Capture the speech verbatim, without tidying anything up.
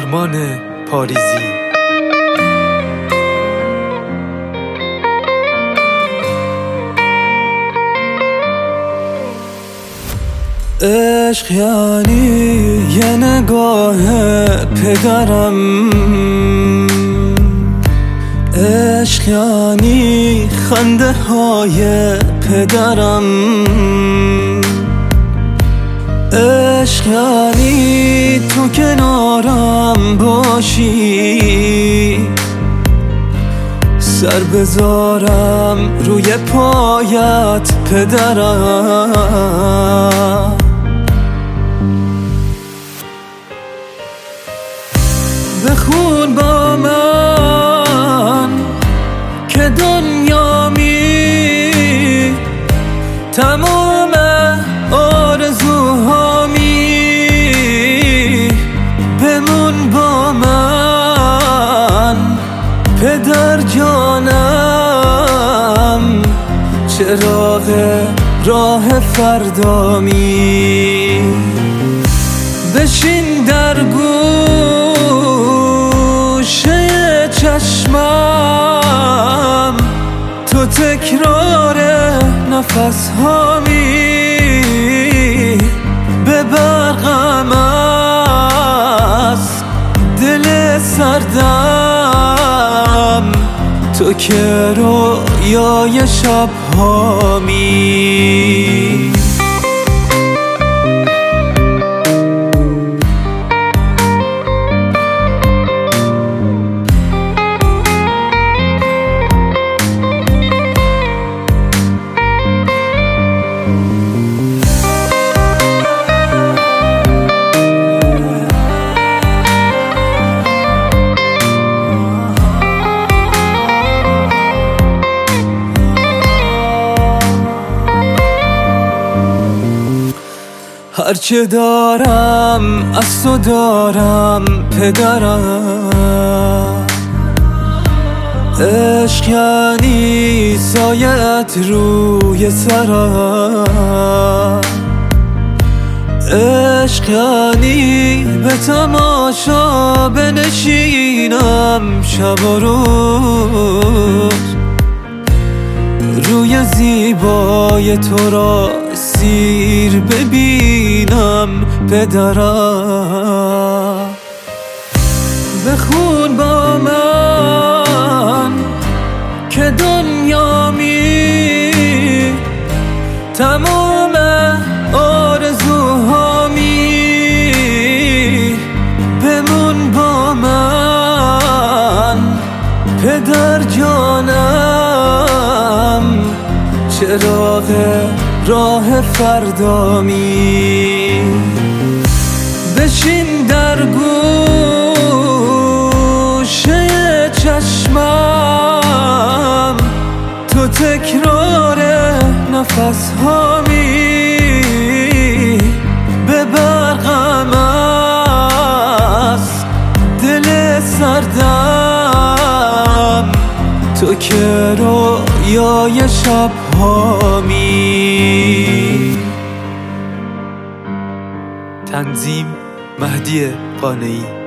آرمان پاریزی. عشق یعنی یه نگاه پدرم، عشق یعنی خنده های پدرم، عشق یعنی تو کنارم باشی، سر بذارم روی پایت پدرم. بخون با من که دنیامی، تمام آرزوهامی، بمون با من پدر جانم، چراغ راه فردامی. بشین در گوشه چشمم، تو تکرار نفس هامی، ببرقم از دل سردم، تو که رویای شب هامی. هرچه دارم از تو دارم پدرم، عشق یعنی سایت روی سرم، عشق یعنی به تماشا بنشینم شب و روز، روی زیبای تو را سیر ببینم پدرم. بخون با من که دنیامی، تمام آرزوهامی، بمون با من پدر جانم، چراغ راه فردامی. بشین در گوشه چشمم، تو تکرار نفس هامی، ببرقم از دل سردم، تو که رویای شب هامی. تنظیم مهدی قانعی.